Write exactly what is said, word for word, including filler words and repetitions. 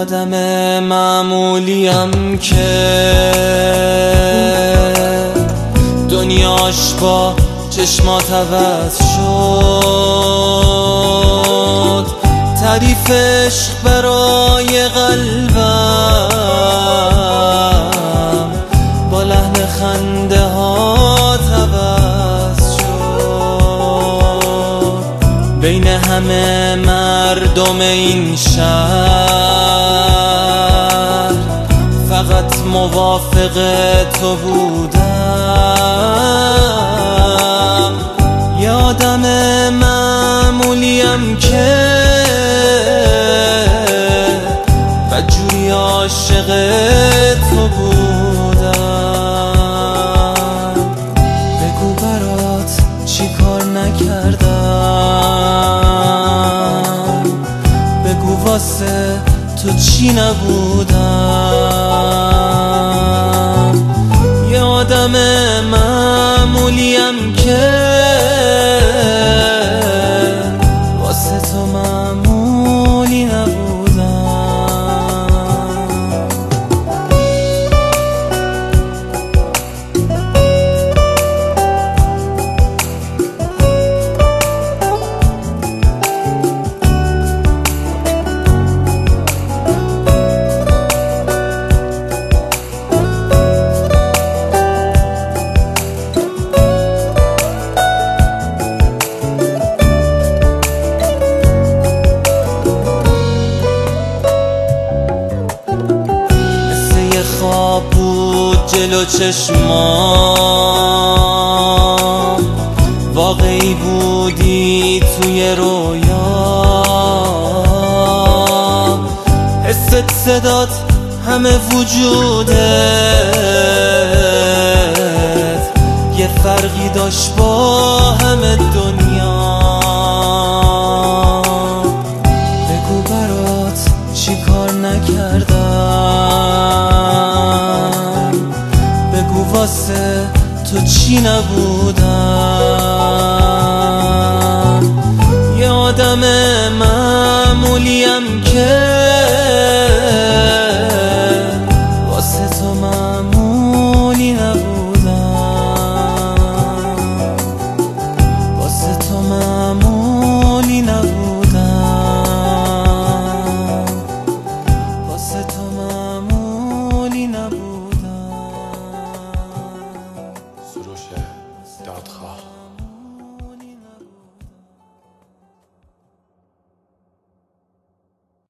آدم معمولیم که دنیاش با چشمات عوض شد. تعریف عشق برای قلبم با لحن خنده ها عوض شد. بین همه مردم این شهر فقط موافق تو بودم. یه آدم معمولیم که بدجوری عاشق تو بودم. بگو برات چی کار نکردم، بگو واسه تو چی نبودم. یه آدم معمولیم که واسه تو معمولی نبودم. خواب بود جلو چشمام، واقعی بودی توی رویا. حست صدات همه وجودت یه فرقی داشت با همه دنیا. بگو برات چی کار نکردم، بگو واسه تو چی نبودم. یه آدم معمولیم که واسه تو معمولی نبودم، واسه تو معمولی نبودم، واسه تو معمولی نبودم. سروش دادخواه